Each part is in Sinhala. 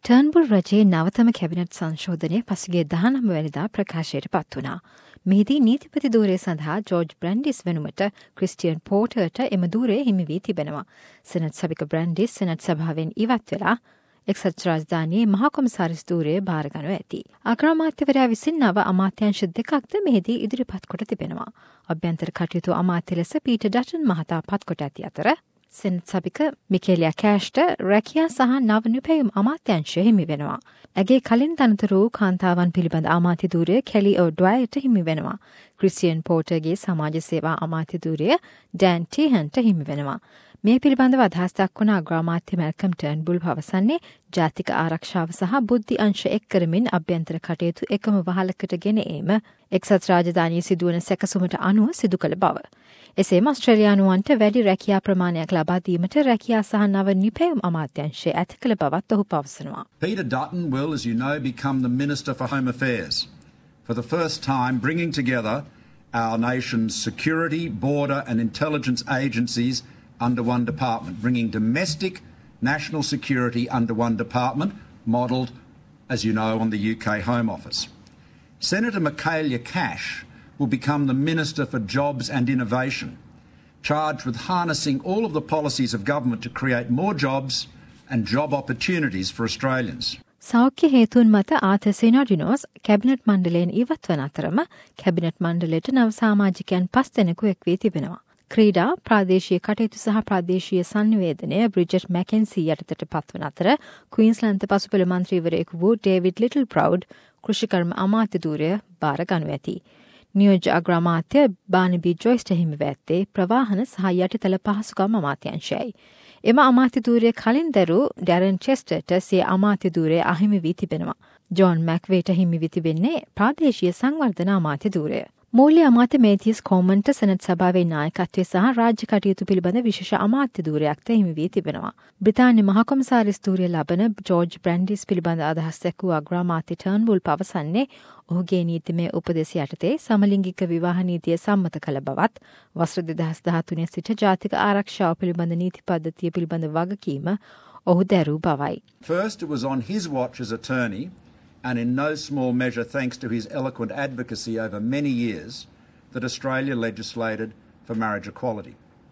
ටර්න්බුල් රජයේ නවතම කැබිනට් සංශෝධනය පසුගිය 19 වැනිදා ප්‍රකාශයට පත් වුණා. මෙහිදී නීතිපති ධූරය සඳහා ජෝර්ජ් බ්‍රැන්ඩිස් වෙනුමට ක්‍රිස්ටියන් පෝටර්ට එම ධූරය හිමි වී තිබෙනවා. සෙනට් සභික බ්‍රැන්ඩිස් සෙනට් සභාවෙන් ඉවත් වෙලා එක්සත් රාජධානියේ මහා කොමසාරිස් ධූරය භාරගනු ඇති. අග්‍රාමාත්‍යවරයා විසින් නව අමාත්‍යංශ දෙකක්ද මෙහිදී ඉදිරිපත් කොට තිබෙනවා. අභ්‍යන්තර කටයුතු අමාත්‍ය ලෙස පීටර් ඩටන් මහතා පත් කොට ඇති අතර සෙනට් සභික මිකේලියා කෑෂ්ට රැකියා සහ නව නිපැයුම් අමාත්‍යංශය හිමි වෙනවා. ඇගේ කලින් තනතුරු කාන්තාවන් පිළිබඳ අමාත්‍ය ධූරය කෙලි ඔඩ්වයිට හිමි වෙනවා. ක්‍රිස්ටියන් පෝටර්ගේ සමාජ සේවා අමාත්‍ය ධූරය ඩෑන් ටීහන්ට හිමි වෙනවා. මේ පිළිබඳව අදහස් දක්වන අග්‍රාමාත්‍ය මැල්කම් ටර්න්බුල් පවසන්නේ ජාතික ආරක්ෂාව සහ බුද්ධි අංශ එක් කරමින් අභ්‍යන්තර කටයුතු එකම වහලකට ගෙන ඒම එක්සත් රාජධානියේ සිදුවන සැකසුමට අනුව සිදු කළ බව. එසේම ඔස්ට්‍රේලියානුවන්ට වැඩි රැකියා ප්‍රමාණයක් ලබා දීමට රැකියා සහ නව නිපැයුම් අමාත්‍යංශය ඇත කළ බවත් ඔහු පවසනවා. Peter Dutton will, as you know, become the Minister for Home Affairs, for the first time bringing together our nation's security, border and intelligence agencies under one department, bringing domestic national security under one department, modelled, as you know, on the UK Home Office. Senator Michaelia Cash will become the Minister for Jobs and Innovation, charged with harnessing all of the policies of government to create more jobs and job opportunities for Australians. සෞඛ්‍ය හේතුන් මත ආතර් සීනෝඩිනෝස් කැබිනට් මණ්ඩලයෙන් ඉවත් වන අතරම කැබිනට් මණ්ඩලයට නව සමාජිකයන් 5 දෙනෙකු එක් වී තිබෙනවා. ක්‍රීඩා, ප්‍රාදේශීය කටයුතු සහ ප්‍රාදේශීය සංනිවේදනය බ්‍රිජට් මැකෙන්සි යටතට පත්වන අතර ක්වීන්ස්ලන්ත පසුපෙළ මන්ත්‍රීවරයෙකු වූ ඩේවිඩ් ලිටල් ප්‍රවුඩ් කෘෂිකර්ම අමාත්‍ය ධූරය බාර ගනු ඇති. නියෝජ්‍ය අග්‍රාමාත්‍ය බානබී ජොයිස්ට හිමිව ඇත්තේ ප්‍රවාහන සහ යටිතල පහසුකම් අමාත්‍යංශයයි. එම අමාත්‍ය ධූරය කලින් දැරූ ඩැරන් චෙස්ටර්ට සිය අමාත්‍ය ධූරය අහිමි වී තිබෙනවා. ජෝන් මැක්වේට හිමි වී තිබෙන්නේ ප්‍රාදේශීය සංවර්ධන අමාත්‍ය ධූරය. මූල්‍ය අමාත්‍ය මේතියස් කෝමන්ට සෙනට් සභාවේ නායකත්වය සහ රාජ්‍ය කටයුතු පිළිබඳ විශේෂ අමාත්‍ය ධූරයක්ද හිමි වී තිබෙනවා. බ්‍රිතාන්‍ය මහා කොමසාරිස් ධූරය ලබන ජෝර්ජ් බ්‍රැන්ඩිස් පිළිබඳ අදහස් දැක්වූ අග්‍රාමාත්‍ය ටර්න්බුල් පවසන්නේ ඔහුගේ නීතිමය උපදෙස් යටතේ සමලිංගික විවාහ නීතිය සම්මත කළ බවත් වසර 2013 සිට ජාතික ආරක්ෂාව පිළිබඳ නීති පද්ධතිය පිළිබඳ වගකීම ඔහු දැරූ බවයි. First, it was on his watch as attorney, and in no small measure thanks to his eloquent advocacy over many years, that Australia legislated for marriage equality.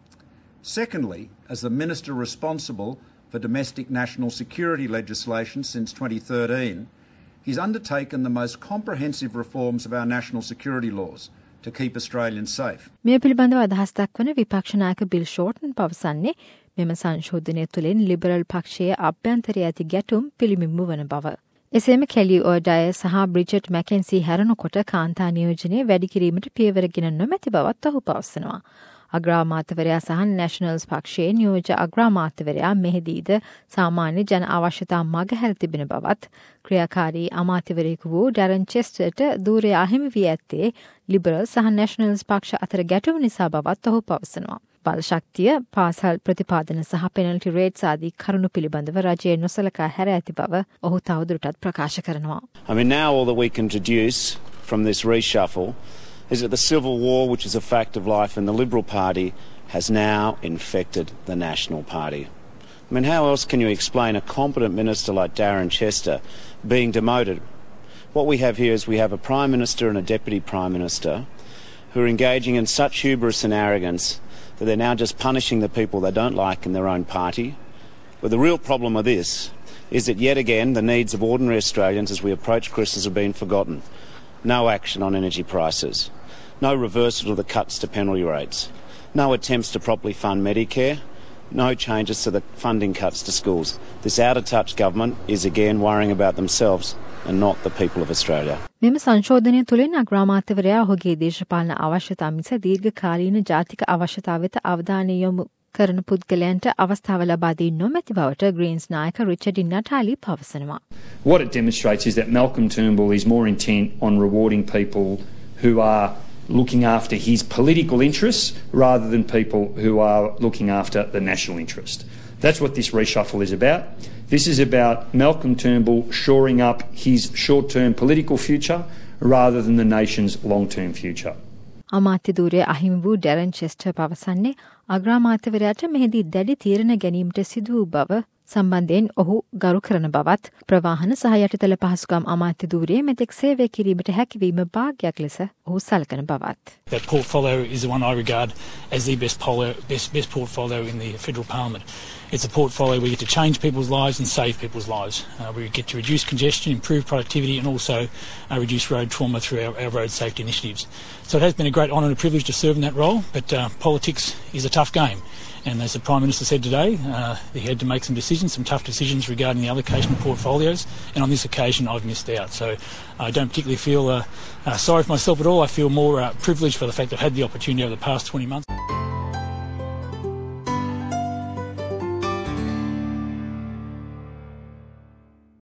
Secondly, as the minister responsible for domestic national security legislation since 2013, he's undertaken the most comprehensive reforms of our national security laws to keep Australians safe. මේ පිළිබඳව අදහස් දක්වන විපක්ෂ නායක බිල් ෂෝටන් පවසන්නේ මෙම සංශෝධනය තුළින් ලිබරල් පක්ෂයේ අභ්‍යන්තරයේ ඇති ගැටුම් පිළිඹු වන බව. එසේම කෙලි ඔඩය සහ බ්‍රිජට් මැකෙන්සි හැරෙනකොට කාන්තා නියෝජනය වැඩි කිරීමට පියවරගෙන නොමැති බවත් ඔහු පවසනවා. අග්‍රාමාත්‍යවරයා සහ නැෂනල්ස් පක්ෂයේ නියෝජ්‍ය අග්‍රාමාත්‍යවරයා මෙහිදීද සාමාන්‍ය ජන අවශ්‍යතා මගහැර තිබෙන බවත් ක්‍රියාකාරී අමාත්‍යවරයෙකු වූ ඩැරන් චෙස්ටර්ට ධූරය අහිමි වී ඇත්තේ ලිබරල් සහ නැෂනල්ස් පක්ෂ අතර ගැටුම නිසා බවත් ඔහු පවසනවා. බල ශක්තිය, පාසල් ප්‍රතිපාදන සහ පෙනල්ටි රේට්ස් ආදී කරුණු පිළිබඳව රජය නොසලකා හැර ඇති බව ඔහු තවදුරටත් ප්‍රකාශ කරනවා. I mean, now all that we can deduce from this reshuffle is that the civil war, which is a fact of life in the Liberal Party, has now infected the National Party. I mean, how else can you explain a competent minister like Darren Chester being demoted? What we have here is we have a Prime Minister and a Deputy Prime Minister who are engaging in such hubris and arrogance that they're now just punishing the people they don't like in their own party. But the real problem with this is that yet again the needs of ordinary Australians as we approach Christmas have been forgotten. No action on energy prices. No reversal of the cuts to penalty rates. No attempts to properly fund Medicare. No changes to the funding cuts to schools. This out-of-touch government is again worrying about themselves and not the people of Australia. මෙම සංශෝධනය තුළින් අග්‍රාමාත්‍යවරයා ඔහුගේ දේශපාලන අවශ්‍යතා මිස දීර්ඝකාලීන ජාතික අවශ්‍යතා වෙත අවධානය යොමු කරන පුද්ගලයන්ට අවස්ථාව ලබා දී නොමැති බවට ග්‍රීන්ස් නායක රිචඩ් නටාලි පවසනවා. What it demonstrates is that Malcolm Turnbull is more intent on rewarding people who are looking after his political interests rather than people who are looking after the national interest. That's what this reshuffle is about. This is about Malcolm Turnbull shoring up his short-term political future rather than the nation's long-term future. අමාත්‍ය ධූරය අහිමි වූ ඩැරන් චෙස්ටර් පවසන්නේ අග්‍රාමාත්‍යවරයාට මෙහිදී දැඩි තීරණ ගැනීමට සිදු වූ බව සම්බන්ධයෙන් ඔහු ගරු කරන බවත් ප්‍රවාහන සහ යටිතල පහසුකම් අමාත්‍ය ධූරයේ මෙතෙක් සේවය කිරීමට හැකිවීම භාග්‍යයක් ලෙස ඔහු සලකන බවත්. That portfolio is the one I regard as the best portfolio in the Federal Parliament. It's a portfolio where we get to change people's lives and save people's lives. We get to reduce congestion, improve productivity and also reduce road trauma through our road safety initiatives. So it has been a great honour and a privilege to serve in that role, but politics is a tough game. And as the Prime Minister said today, he had to make some decisions, some tough decisions regarding the allocation of portfolios, and on this occasion I've missed out. So I don't particularly feel sorry for myself at all. I feel more privileged for the fact that I've had the opportunity over the past 20 months.